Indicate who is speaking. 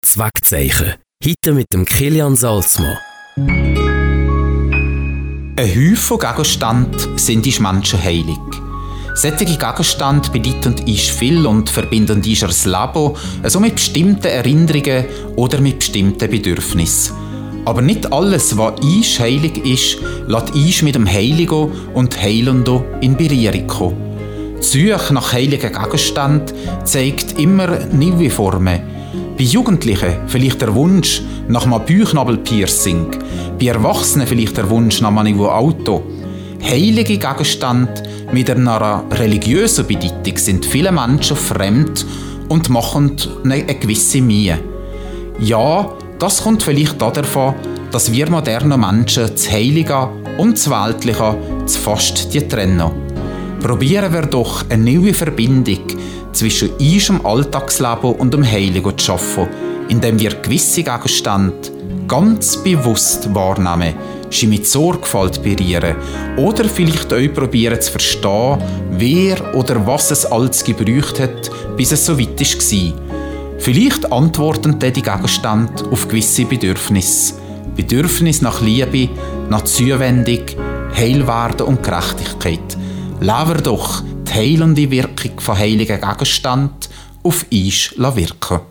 Speaker 1: Zweckzeichen. Heute mit dem Kilian Salzmann.
Speaker 2: Ein Häufchen Gegenstände sind uns Menschen heilig. Solche Gegenstände bedeuten uns viel und verbinden unser Leben also mit bestimmten Erinnerungen oder mit bestimmten Bedürfnissen. Aber nicht alles, was uns heilig ist, lässt uns mit dem Heiligen und Heilenden in Berührung kommen. Die Suche nach heiligen Gegenständen zeigt immer neue Formen. Bei Jugendlichen vielleicht der Wunsch nach einem Bauchnabelpiercing, bei Erwachsenen vielleicht der Wunsch nach einem neuen Auto. Heilige Gegenstände mit einer religiösen Bedeutung sind vielen Menschen fremd und machen eine gewisse Mühe. Ja, das kommt vielleicht davon, dass wir modernen Menschen das Heilige und das Weltliche zu fast trennen. Probieren wir doch eine neue Verbindung zwischen unserem Alltagsleben und dem Heiligen zu schaffen, indem wir gewisse Gegenstände ganz bewusst wahrnehmen, sie mit Sorgfalt berühren oder vielleicht auch probieren zu verstehen, wer oder was es alles gebraucht hat, bis es so weit war. Vielleicht antworten die Gegenstände auf gewisse Bedürfnisse. Bedürfnisse nach Liebe, nach Zuwendung, Heilwerden und Gerechtigkeit. Lassen wir doch die heilende Wirkung von heiligen Gegenständen auf uns wirken.